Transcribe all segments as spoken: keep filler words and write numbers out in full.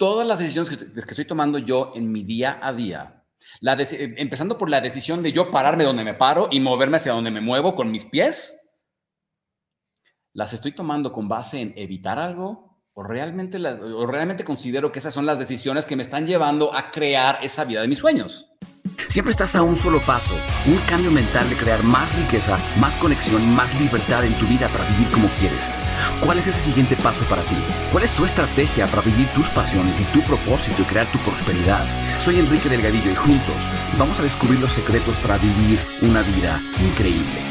todas las decisiones que, que estoy tomando yo en mi día a día, la de, empezando por la decisión de yo pararme donde me paro y moverme hacia donde me muevo con mis pies, ¿las estoy tomando con base en evitar algo? ¿O realmente, la, ¿O realmente considero que esas son las decisiones que me están llevando a crear esa vida de mis sueños? Siempre estás a un solo paso, un cambio mental de crear más riqueza, más conexión, más libertad en tu vida para vivir como quieres. ¿Cuál es ese siguiente paso para ti? ¿Cuál es tu estrategia para vivir tus pasiones y tu propósito y crear tu prosperidad? Soy Enrique Delgadillo y juntos vamos a descubrir los secretos para vivir una vida increíble.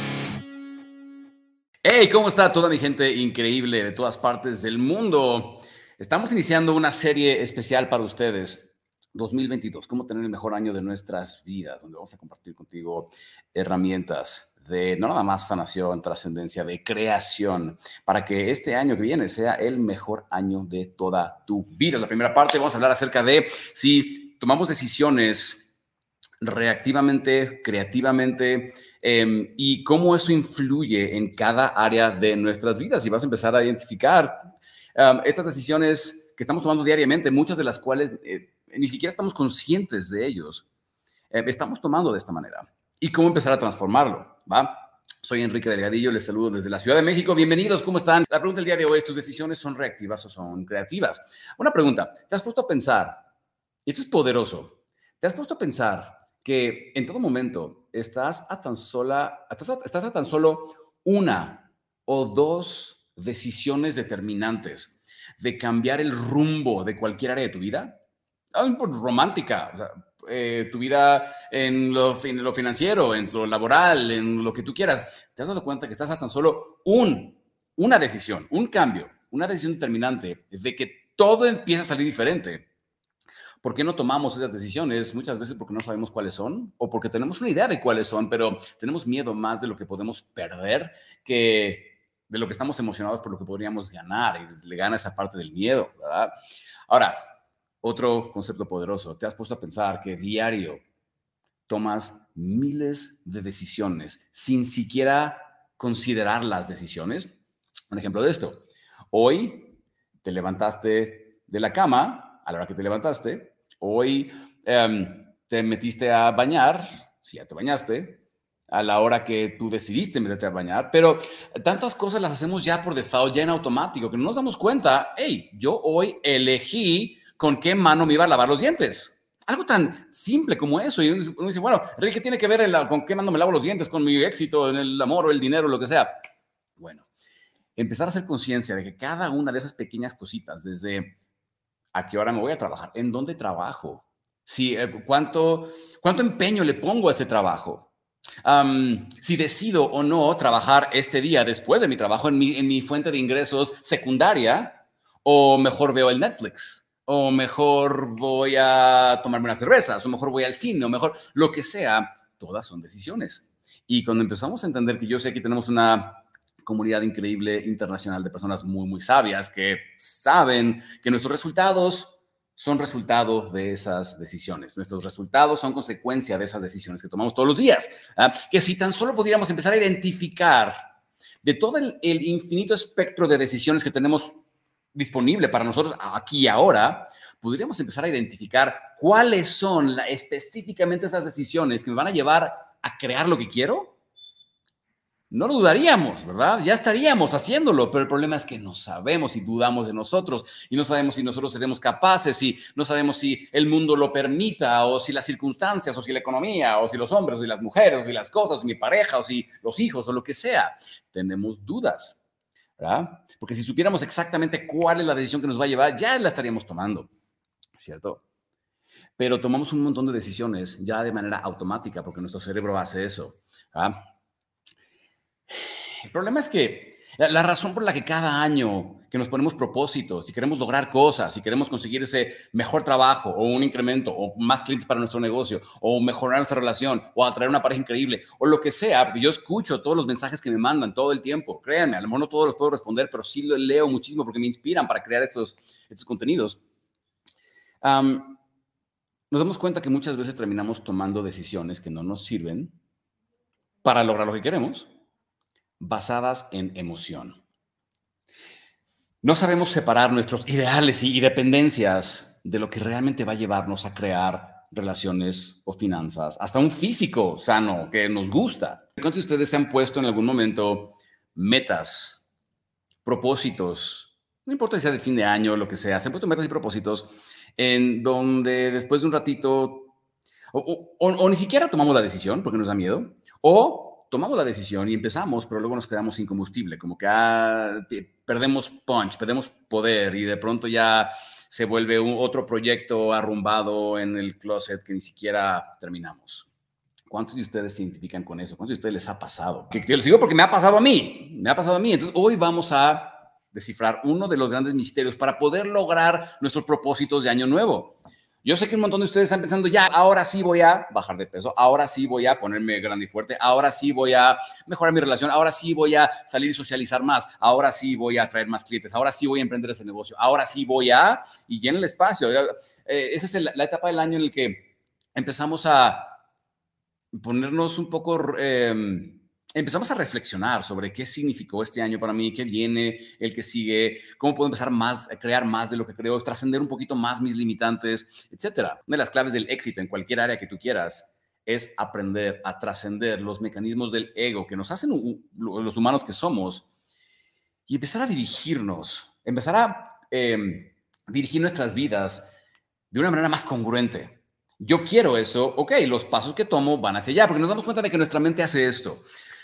¡Hey! ¿Cómo está toda mi gente increíble de todas partes del mundo? Estamos iniciando una serie especial para ustedes, dos mil veintidós, cómo tener el mejor año de nuestras vidas, donde vamos a compartir contigo herramientas de no nada más sanación, trascendencia, de creación, para que este año que viene sea el mejor año de toda tu vida. En la primera parte vamos a hablar acerca de si tomamos decisiones reactivamente, creativamente, eh, y cómo eso influye en cada área de nuestras vidas. Y vas a empezar a identificar um, estas decisiones que estamos tomando diariamente, muchas de las cuales eh, ni siquiera estamos conscientes de ellos, eh, estamos tomando de esta manera. Y cómo empezar a transformarlo, ¿va? Soy Enrique Delgadillo, les saludo desde la Ciudad de México. Bienvenidos, ¿cómo están? La pregunta del día de hoy es, ¿tus decisiones son reactivas o son creativas? Una pregunta, ¿te has puesto a pensar? Y esto es poderoso. ¿Te has puesto a pensar que en todo momento estás a tan sola, estás a, estás a tan solo una o dos decisiones determinantes de cambiar el rumbo de cualquier área de tu vida? Romántica, o sea, eh, tu vida en lo, en lo financiero, en lo laboral, en lo que tú quieras. ¿Te has dado cuenta que estás a tan solo un, una decisión, un cambio, una decisión determinante de que todo empieza a salir diferente? ¿Por qué no tomamos esas decisiones? Muchas veces porque no sabemos cuáles son o porque tenemos una idea de cuáles son, pero tenemos miedo más de lo que podemos perder que de lo que estamos emocionados por lo que podríamos ganar, y le gana esa parte del miedo, ¿verdad? Ahora, otro concepto poderoso. ¿Te has puesto a pensar que diario tomas miles de decisiones sin siquiera considerar las decisiones? Un ejemplo de esto. Hoy te levantaste de la cama, a la hora que te levantaste. Hoy um, te metiste a bañar, si ya te bañaste, a la hora que tú decidiste meterte a bañar, pero tantas cosas las hacemos ya por default, ya en automático, que no nos damos cuenta. Hey, yo hoy elegí con qué mano me iba a lavar los dientes. Algo tan simple como eso. Y uno dice, bueno, Enrique, ¿qué tiene que ver el, con qué mano me lavo los dientes, con mi éxito, en el amor o el dinero, lo que sea? Bueno, empezar a hacer conciencia de que cada una de esas pequeñas cositas, desde a qué hora me voy a trabajar, en dónde trabajo, si, eh, cuánto, cuánto empeño le pongo a ese trabajo, um, si decido o no trabajar este día después de mi trabajo en mi, en mi fuente de ingresos secundaria, o mejor veo el Netflix, o mejor voy a tomarme unas cervezas, o mejor voy al cine, o mejor lo que sea. Todas son decisiones. Y cuando empezamos a entender que yo sé que tenemos una comunidad increíble internacional de personas muy, muy sabias que saben que nuestros resultados son resultado de esas decisiones. Nuestros resultados son consecuencia de esas decisiones que tomamos todos los días. ¿eh? Que si tan solo pudiéramos empezar a identificar de todo el, el infinito espectro de decisiones que tenemos disponible para nosotros aquí y ahora, podríamos empezar a identificar cuáles son la, específicamente esas decisiones que me van a llevar a crear lo que quiero. No lo dudaríamos, ¿verdad? Ya estaríamos haciéndolo, pero el problema es que no sabemos y dudamos de nosotros y no sabemos si nosotros seremos capaces y no sabemos si el mundo lo permita o si las circunstancias o si la economía o si los hombres o si las mujeres o si las cosas o mi pareja o si los hijos o lo que sea. Tenemos dudas, ¿verdad? Porque si supiéramos exactamente cuál es la decisión que nos va a llevar, ya la estaríamos tomando, ¿cierto? Pero tomamos un montón de decisiones ya de manera automática porque nuestro cerebro hace eso, ¿verdad? El problema es que la, la razón por la que cada año que nos ponemos propósitos y queremos lograr cosas y queremos conseguir ese mejor trabajo o un incremento o más clientes para nuestro negocio o mejorar nuestra relación o atraer una pareja increíble o lo que sea, porque yo escucho todos los mensajes que me mandan todo el tiempo. Créanme, a lo mejor no todos los puedo responder, pero sí lo leo muchísimo porque me inspiran para crear estos, estos contenidos. Um, nos damos cuenta que muchas veces terminamos tomando decisiones que no nos sirven para lograr lo que queremos, basadas en emoción. no sabemos separar nuestros ideales y dependencias de lo que realmente va a llevarnos a crear relaciones o finanzas, hasta un físico sano que nos gusta. ¿Cuántos de ustedes se han puesto en algún momento metas, propósitos, no importa si sea de fin de año o lo que sea, se han puesto metas y propósitos en donde después de un ratito, o, o, o, o ni siquiera tomamos la decisión porque nos da miedo, o tomamos la decisión y empezamos, pero luego nos quedamos sin combustible, como que ah, perdemos punch, perdemos poder y de pronto ya se vuelve un, otro proyecto arrumbado en el closet que ni siquiera terminamos. ¿Cuántos de ustedes se identifican con eso? ¿Cuántos de ustedes les ha pasado? Que, que les digo porque me ha pasado a mí, me ha pasado a mí. Entonces, hoy vamos a descifrar uno de los grandes misterios para poder lograr nuestros propósitos de año nuevo. Yo sé que un montón de ustedes están pensando, ya, ahora sí voy a bajar de peso, ahora sí voy a ponerme grande y fuerte, ahora sí voy a mejorar mi relación, ahora sí voy a salir y socializar más, ahora sí voy a atraer más clientes, ahora sí voy a emprender ese negocio, ahora sí voy a... Y llena el espacio. Eh, esa es el, la etapa del año en el que empezamos a ponernos un poco... Eh, empezamos a reflexionar sobre qué significó este año para mí, qué viene, el que sigue, cómo puedo empezar más, a crear más de lo que creo, trascender un poquito más mis limitantes, etcétera. Una de las claves del éxito en cualquier área que tú quieras es aprender a trascender los mecanismos del ego que nos hacen los humanos que somos y empezar a dirigirnos, empezar a eh, dirigir nuestras vidas de una manera más congruente. Yo quiero eso, ok, los pasos que tomo van hacia allá, porque nos damos cuenta de que nuestra mente hace esto.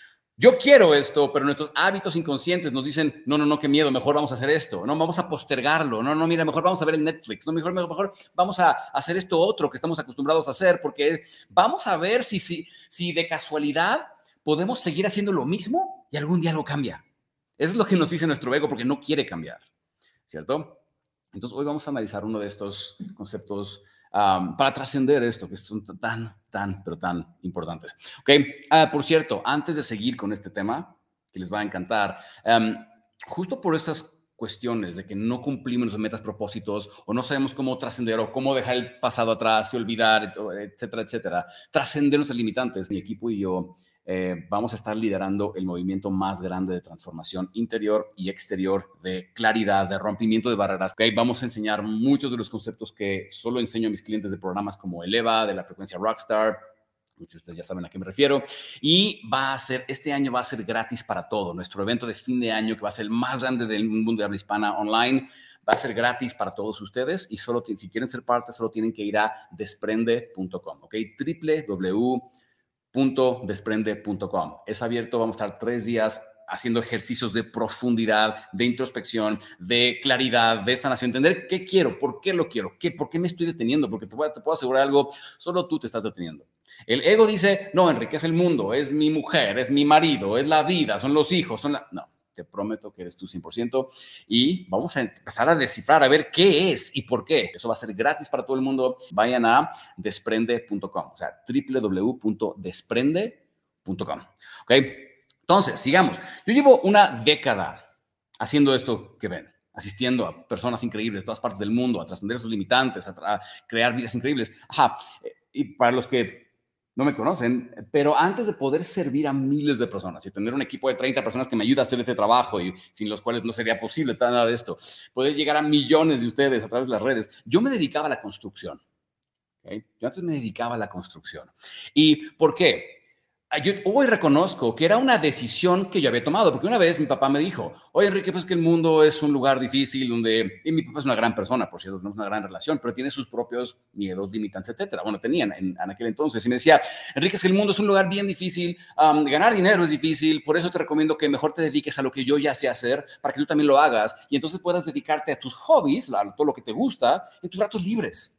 Yo quiero esto, pero nuestros hábitos inconscientes nos dicen, no, no, no, qué miedo, mejor vamos a hacer esto. No, vamos a postergarlo. No, no, mira, mejor vamos a ver el Netflix. No, mejor, mejor vamos a hacer esto otro que estamos acostumbrados a hacer, porque vamos a ver si, si, si de casualidad podemos seguir haciendo lo mismo y algún día algo cambia. Eso es lo que nos dice nuestro ego porque no quiere cambiar, ¿cierto? Entonces, hoy vamos a analizar uno de estos conceptos Um, para trascender esto, que son tan, tan, pero tan importantes. Ok, uh, por cierto, antes de seguir con este tema, que les va a encantar, um, justo por estas cuestiones de que no cumplimos nuestras metas, propósitos, o no sabemos cómo trascender, o cómo dejar el pasado atrás y olvidar, etcétera, etcétera, trascender nuestros limitantes. Mi equipo y yo Eh, vamos a estar liderando el movimiento más grande de transformación interior y exterior, de claridad, de rompimiento de barreras. Okay, vamos a enseñar muchos de los conceptos que solo enseño a mis clientes de programas como Eleva, de la frecuencia Rockstar. Muchos de ustedes ya saben a qué me refiero. Y va a ser, este año va a ser gratis para todo. Nuestro evento de fin de año, que va a ser el más grande del mundo de habla hispana online, va a ser gratis para todos ustedes. Y solo, si quieren ser parte, solo tienen que ir a desprende punto com. Ok, doble u doble u doble u punto desprende punto com. Es abierto, vamos a estar tres días haciendo ejercicios de profundidad, de introspección, de claridad, de sanación, entender qué quiero, por qué lo quiero, qué, por qué me estoy deteniendo, porque te, voy, te puedo asegurar algo, solo tú te estás deteniendo. El ego dice, no, Enrique, es el mundo, es mi mujer, es mi marido, es la vida, son los hijos, son la... No, te prometo que eres tú cien por ciento y vamos a empezar a descifrar, a ver qué es y por qué. Eso va a ser gratis para todo el mundo. Vayan a desprende punto com, o sea, doble u doble u doble u punto desprende punto com. ¿Ok? Entonces, sigamos. Yo llevo una década haciendo esto que ven, asistiendo a personas increíbles de todas partes del mundo, a trascender sus limitantes, a, a crear vidas increíbles. Ajá, y para los que no me conocen, pero antes de poder servir a miles de personas y tener un equipo de treinta personas que me ayuda a hacer este trabajo y sin los cuales no sería posible nada de esto, poder llegar a millones de ustedes a través de las redes, yo me dedicaba a la construcción. ¿Okay? Yo antes me dedicaba a la construcción. ¿Y por qué? Yo hoy reconozco que era una decisión que yo había tomado, porque una vez mi papá me dijo, oye, Enrique, pues que el mundo es un lugar difícil donde... Y mi papá es una gran persona, por cierto, tenemos una gran relación, pero tiene sus propios miedos, limitantes, etcétera. Bueno, tenían en, en aquel entonces. Y me decía, Enrique, es que el mundo es un lugar bien difícil, um, ganar dinero es difícil, por eso te recomiendo que mejor te dediques a lo que yo ya sé hacer, para que tú también lo hagas, y entonces puedas dedicarte a tus hobbies, a todo lo que te gusta, en tus ratos libres.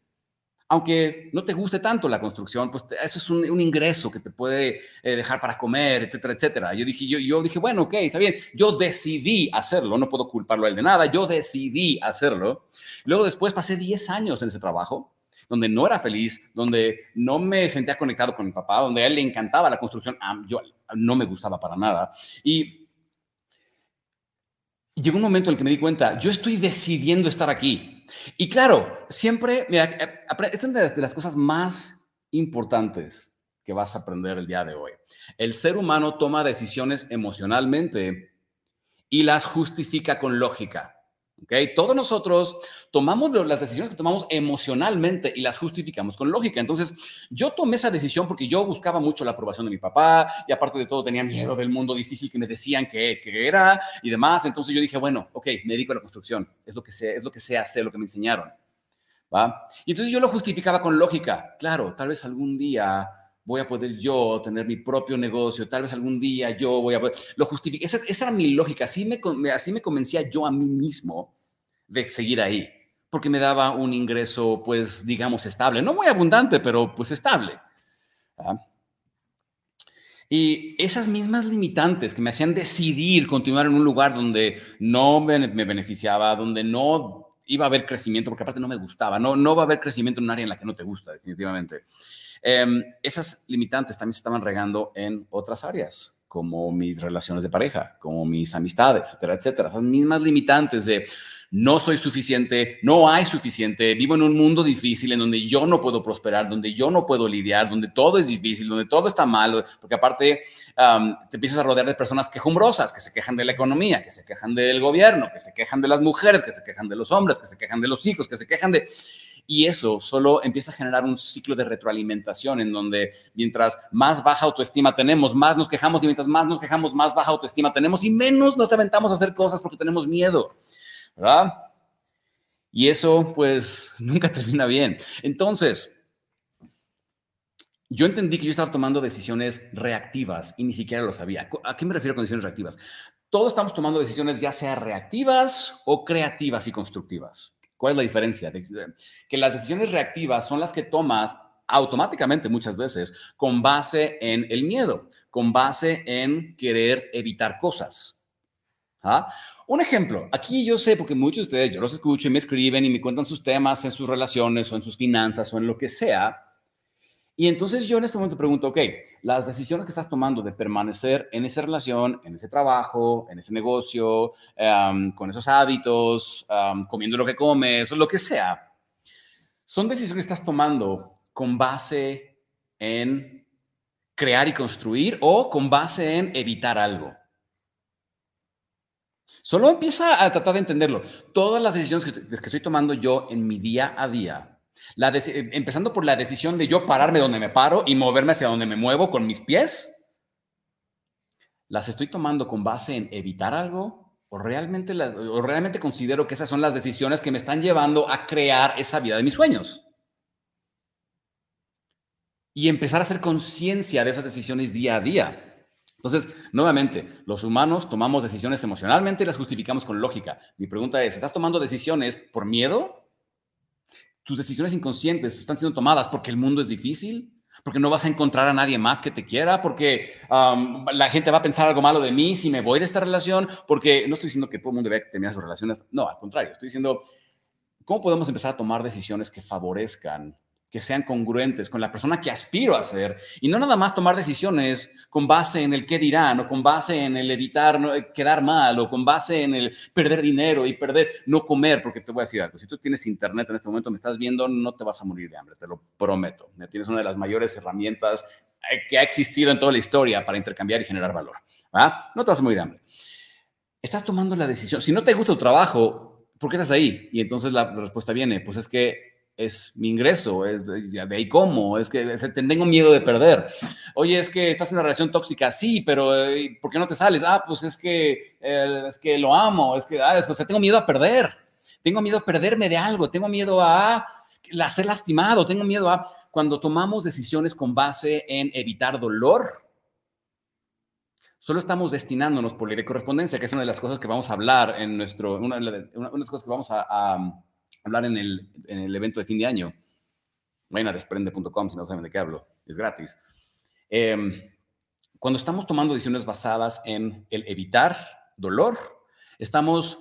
Aunque no te guste tanto la construcción, pues eso es un, un ingreso que te puede eh, dejar para comer, etcétera, etcétera. Yo dije, yo, yo dije, bueno, ok, está bien. Yo decidí hacerlo, no puedo culparlo a él de nada. Yo decidí hacerlo. Luego después pasé diez años en ese trabajo, donde no era feliz, donde no me sentía conectado con mi papá, donde a él le encantaba la construcción. Yo no me gustaba para nada. Y llegó un momento en el que me di cuenta, yo estoy decidiendo estar aquí. Y claro, siempre, mira, esta es una de las cosas más importantes que vas a aprender el día de hoy. El ser humano toma decisiones emocionalmente y las justifica con lógica. ¿Okay? Todos nosotros tomamos las decisiones que tomamos emocionalmente y las justificamos con lógica. Entonces, yo tomé esa decisión porque yo buscaba mucho la aprobación de mi papá y aparte de todo tenía miedo del mundo difícil que me decían que, que era y demás. Entonces yo dije, bueno, ok, me dedico a la construcción. Es lo que sé, es lo que sé hacer, lo que me enseñaron. ¿Va? Y entonces yo lo justificaba con lógica. Claro, tal vez algún día voy a poder yo tener mi propio negocio, tal vez algún día yo voy a poder... Lo justifiqué, esa, esa era mi lógica, así me, así me convencía yo a mí mismo de seguir ahí, porque me daba un ingreso, pues, digamos, estable. No muy abundante, pero pues estable. ¿Ah? Y esas mismas limitantes que me hacían decidir continuar en un lugar donde no me, me beneficiaba, donde no iba a haber crecimiento, porque aparte no me gustaba, no, no va a haber crecimiento en un área en la que no te gusta, definitivamente. Eh, esas limitantes también se estaban regando en otras áreas, como mis relaciones de pareja, como mis amistades, etcétera, etcétera. Esas mismas limitantes de no soy suficiente, no hay suficiente, vivo en un mundo difícil en donde yo no puedo prosperar, donde yo no puedo lidiar, donde todo es difícil, donde todo está mal, porque aparte um, te empiezas a rodear de personas quejumbrosas, que se quejan de la economía, que se quejan del gobierno, que se quejan de las mujeres, que se quejan de los hombres, que se quejan de los hijos, que se quejan de... Y eso solo empieza a generar un ciclo de retroalimentación en donde mientras más baja autoestima tenemos, más nos quejamos y mientras más nos quejamos, más baja autoestima tenemos y menos nos aventamos a hacer cosas porque tenemos miedo, ¿verdad? Y eso pues nunca termina bien. Entonces, yo entendí que yo estaba tomando decisiones reactivas y ni siquiera lo sabía. ¿A qué me refiero con decisiones reactivas? Todos estamos tomando decisiones ya sea reactivas o creativas y constructivas. ¿Cuál es la diferencia? Que las decisiones reactivas son las que tomas automáticamente muchas veces con base en el miedo, con base en querer evitar cosas. ¿Ah? Un ejemplo, aquí yo sé, porque muchos de ustedes, yo los escucho y me escriben y me cuentan sus temas en sus relaciones o en sus finanzas o en lo que sea. Y entonces yo en este momento pregunto, ok, las decisiones que estás tomando de permanecer en esa relación, en ese trabajo, en ese negocio, um, con esos hábitos, um, comiendo lo que comes, o lo que sea, son decisiones que estás tomando con base en crear y construir o con base en evitar algo. Solo empieza a tratar de entenderlo. Todas las decisiones que, que estoy tomando yo en mi día a día, La de, empezando por la decisión de yo pararme donde me paro y moverme hacia donde me muevo con mis pies, ¿las estoy tomando con base en evitar algo? ¿O realmente, la, o realmente considero que esas son las decisiones que me están llevando a crear esa vida de mis sueños? Y empezar a hacer conciencia de esas decisiones día a día. Entonces, nuevamente, los humanos tomamos decisiones emocionalmente y las justificamos con lógica. Mi pregunta es, ¿estás tomando decisiones por miedo? ¿Tus decisiones inconscientes están siendo tomadas porque el mundo es difícil? ¿Porque no vas a encontrar a nadie más que te quiera? ¿Porque um, la gente va a pensar algo malo de mí si me voy de esta relación? Porque no estoy diciendo que todo el mundo debe terminar sus relaciones. No, al contrario. Estoy diciendo, ¿cómo podemos empezar a tomar decisiones que favorezcan, que sean congruentes con la persona que aspiro a ser? Y no nada más tomar decisiones con base en el qué dirán, o con base en el evitar no, quedar mal, o con base en el perder dinero y perder, no comer, porque te voy a decir algo, si tú tienes internet en este momento, me estás viendo, no te vas a morir de hambre, te lo prometo. Tienes una de las mayores herramientas que ha existido en toda la historia para intercambiar y generar valor. ¿verdad? No te vas a morir de hambre. Estás tomando la decisión. Si no te gusta tu trabajo, ¿por qué estás ahí? Y entonces la respuesta viene, pues es que es mi ingreso, es de, de ahí cómo, es que es, tengo miedo de perder. Oye, es que estás en una relación tóxica, sí, pero eh, ¿por qué no te sales? Ah, pues es que, eh, es que lo amo, es que, ah, es que o sea, tengo miedo a perder, tengo miedo a perderme de algo, tengo miedo a, a ser lastimado, tengo miedo a... Cuando tomamos decisiones con base en evitar dolor, solo estamos destinándonos por ley de correspondencia, que es una de las cosas que vamos a hablar en nuestro, una, una, una de las cosas que vamos a, a hablar en el, en el evento de fin de año. Vayan a desprende punto com si no saben de qué hablo, es gratis. Eh, cuando estamos tomando decisiones basadas en el evitar dolor, estamos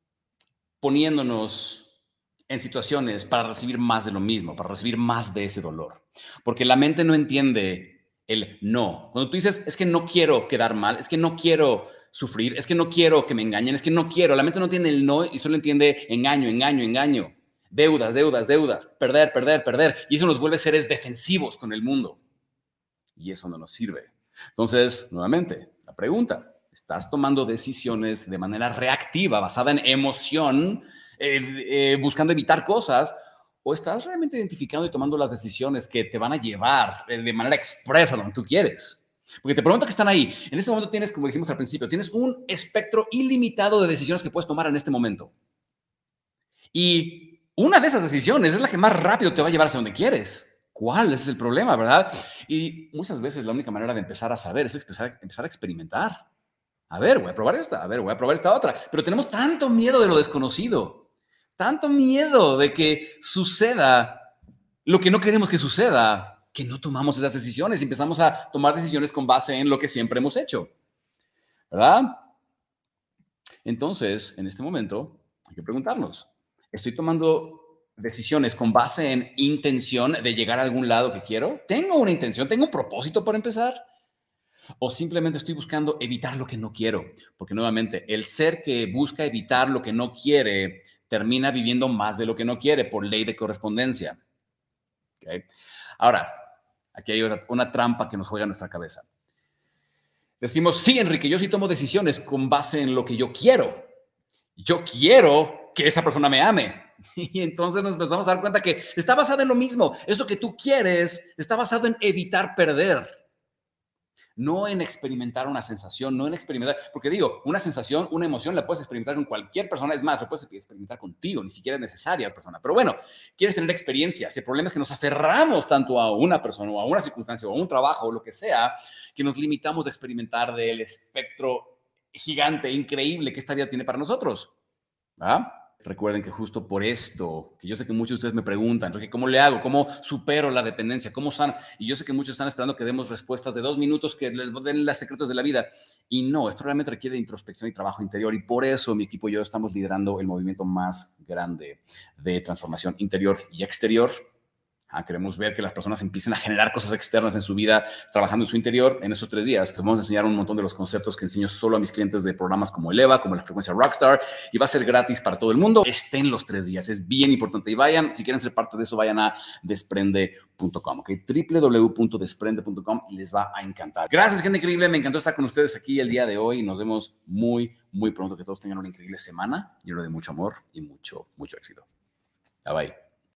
poniéndonos en situaciones para recibir más de lo mismo, para recibir más de ese dolor. Porque la mente no entiende el no. Cuando tú dices, es que no quiero quedar mal, es que no quiero sufrir, es que no quiero que me engañen, es que no quiero. La mente no tiene el no y solo entiende engaño, engaño, engaño. Deudas, deudas, deudas. Perder, perder, perder. Y eso nos vuelve seres defensivos con el mundo. Y eso no nos sirve. Entonces, nuevamente, la pregunta. ¿Estás tomando decisiones de manera reactiva, basada en emoción, eh, eh, buscando evitar cosas, o estás realmente identificando y tomando las decisiones que te van a llevar eh, de manera expresa donde tú quieres. Porque te pregunto que están ahí. En este momento tienes, como dijimos al principio, tienes un espectro ilimitado de decisiones que puedes tomar en este momento. Y una de esas decisiones es la que más rápido te va a llevar hacia donde quieres. ¿Cuál? Ese es el problema, ¿verdad? Y muchas veces la única manera de empezar a saber es empezar, empezar a experimentar. A ver, voy a probar esta, a ver, voy a probar esta otra. Pero tenemos tanto miedo de lo desconocido, tanto miedo de que suceda lo que no queremos que suceda, que no tomamos esas decisiones y empezamos a tomar decisiones con base en lo que siempre hemos hecho, ¿verdad? Entonces, en este momento, hay que preguntarnos, ¿estoy tomando decisiones con base en intención de llegar a algún lado que quiero? ¿Tengo una intención? ¿Tengo un propósito para empezar? ¿O simplemente estoy buscando evitar lo que no quiero? Porque nuevamente, el ser que busca evitar lo que no quiere termina viviendo más de lo que no quiere por ley de correspondencia. ¿Okay? Ahora, aquí hay una, una trampa que nos juega en nuestra cabeza. Decimos, sí, Enrique, yo sí tomo decisiones con base en lo que yo quiero. Yo quiero que esa persona me ame. Y entonces nos empezamos a dar cuenta que está basado en lo mismo. Eso que tú quieres está basado en evitar perder. No en experimentar una sensación, no en experimentar, porque digo, una sensación, una emoción la puedes experimentar con cualquier persona, es más, la puedes experimentar contigo, ni siquiera es necesaria la persona. Pero bueno, quieres tener experiencias. El problema es que nos aferramos tanto a una persona o a una circunstancia o a un trabajo o lo que sea, que nos limitamos a experimentar del espectro gigante, increíble que esta vida tiene para nosotros. ¿Ah? Recuerden que justo por esto, que yo sé que muchos de ustedes me preguntan, ¿cómo le hago? ¿Cómo supero la dependencia? ¿Cómo sano? Y yo sé que muchos están esperando que demos respuestas de dos minutos que les den los secretos de la vida. Y no, esto realmente requiere introspección y trabajo interior. Y por eso mi equipo y yo estamos liderando el movimiento más grande de transformación interior y exterior. Ah, queremos ver que las personas empiecen a generar cosas externas en su vida, trabajando en su interior en esos tres días. Les vamos a enseñar un montón de los conceptos que enseño solo a mis clientes de programas como Eleva, como la frecuencia Rockstar, y va a ser gratis para todo el mundo. Estén los tres días, es bien importante. Y vayan, si quieren ser parte de eso, vayan a desprende punto com, ¿ok? doble u doble u doble u punto desprende punto com y les va a encantar. Gracias, gente increíble. Me encantó estar con ustedes aquí el día de hoy. Nos vemos muy, muy pronto. Que todos tengan una increíble semana llena de mucho amor y mucho, mucho éxito. Bye, bye.